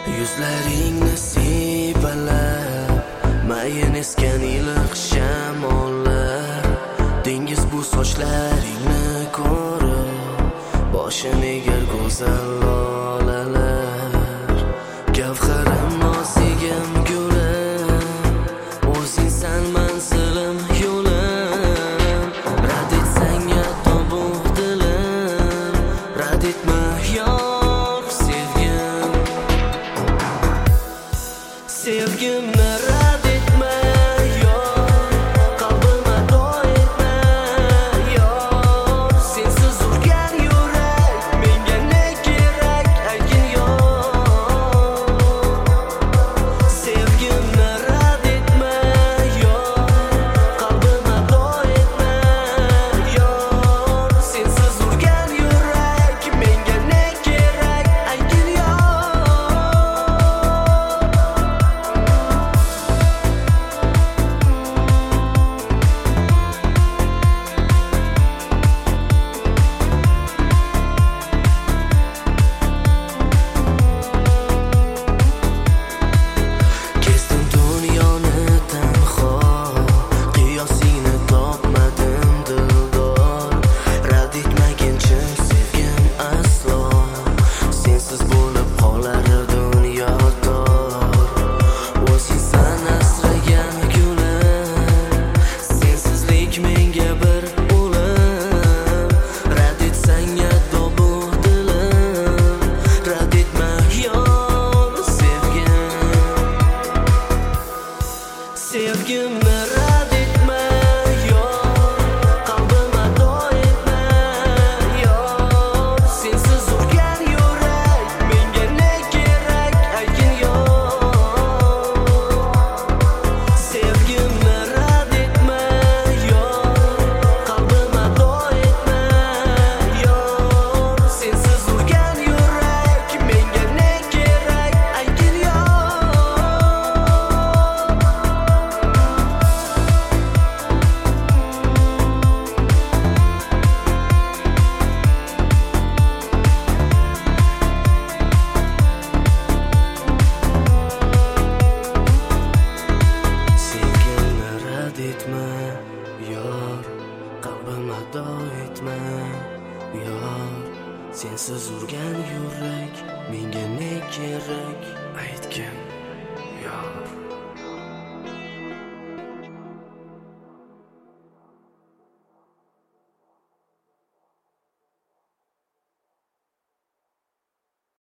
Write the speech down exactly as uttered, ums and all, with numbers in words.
Yuzlaringni siypalab mayin esgan iliq shamollar, dengiz bu sochlaringni ko'rib boshini egar go'zal lolalar. Gavharim nozigim gulim, o'zingsan manzilim yo'lim. Rad etsang yatobu dilim, rad etma yor sevgim. Sevgimni rad etma yor, qalbimga do'y etma yor. Sensiz urgan yurak menga ne kerak aytgin yor. Sevgimni rad etma yor, qalbimga do'y etma yor. Sensiz urgan yurak menga ne kerak aytgin yor. Kezdim dunyoni tanho, qiyosingni topmadim dildor. Rad etmaguncha sevgim aslo, sensiz bo'lib qolar dunyo tor. O'zingsan asragan gulim, sensizlik menga bir o'lim. Rad etsang yaddo bu dilim, rad etma yor sevgim. Sevgimni rad etma yor, qalbimga do'y etma yor. Sensiz urgan yurak menga ne kerak aytgin yor. Sevgimni rad etma yor, qalbimga do'y etma yor. Sensiz urgan yurak menga ne kerak aytgin yor. Sevgimni rad etma yor, qalbimga do'y etma yor. Sensiz urgan yurak menga ne kerak aytgin.